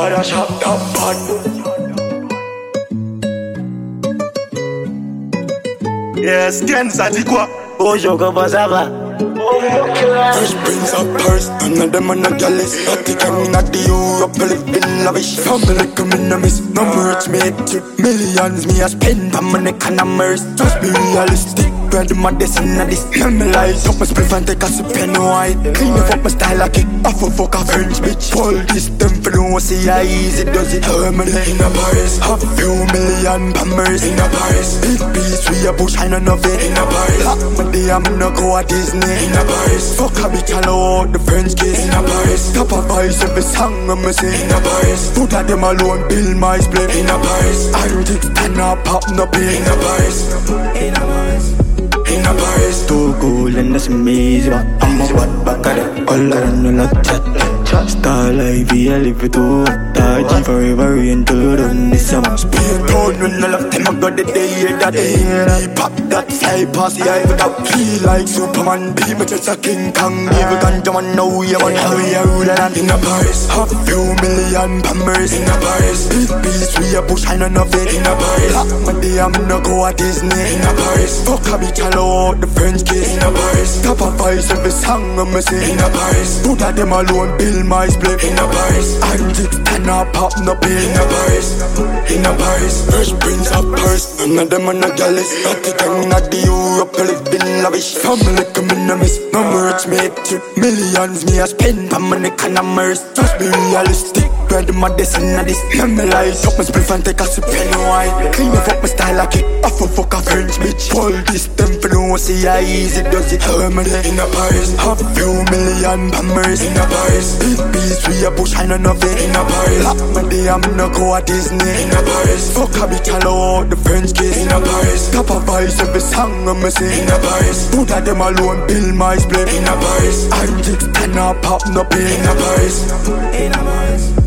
a shop top bad. Yes, Kenza Tikwa. Oh, Jogo Bazava. Fresh Prince of Paris, none of them are not jealous. Not the gang, not the Europe, living lavish. Family coming to miss, no merch make to millions. Me a spend on my neck and a merch. Just be realistic, grab my destiny of this. Memorize up my spliff and take a sip and white. Clean up my style like it, off a fuck a French bitch. Pull this them for don't see how easy does it. Hermany in a Paris, half a few million pammers in a Paris. Big beast, we a bush, I don't know it in a Paris. Lock my day, I'm gonna go at Disney in a Paris. Fuck a bitch, I know the French kiss in a Paris. Top of voice, every song I'm say in a Paris. Put at them alone, build my split in a Paris. I don't think stand up, pop no pay in a Paris. In a Paris. In a Paris. Too cool and that's amazing. I'm a what back at it. All around you not chat. Star life, I live it too. G forever into run this summer. Speed tone when I love them, I got the day that day. Pop that fly past the eye without feel like Superman. Be me just a King Kong. Even ganja man know you want how you rule and in a Paris. Half a few million pammers in a Paris. Big beast, we a bush, I don't know it in a Paris. Lock my day, I'm gonna go at Disney in a Paris. Fuck a bitch, I know the French kiss in a Paris. Top of voice, every song I'm say in a Paris. Put at them alone, build my split in a Paris. I don't think stand up, pop no pay in a Paris. In a Paris. Fresh Prince of Paris, none of them are not jealous. Not the gang, not the Europe, living lavish. Family coming to miss, no merch make to millions. Me a spend on my neck and a merch. Just be realistic, grab my destiny of this. Memorize up my spliff and take a sip and white. Clean up my style like it, off a fuck a French bitch. Pull this them for don't see how easy does it. Hermany in a Paris, half a few million pammers in a Paris. Big beast, we a bush, I don't know it in a Paris. Lock my day, I'm gonna go at Disney in a Paris. Fuck a bitch, I know the French kiss in a Paris. Top of voice, every song I'm say in a Paris. Put at them alone, build my split in a Paris. I don't think stand up, pop no pay in a Paris. In a Paris.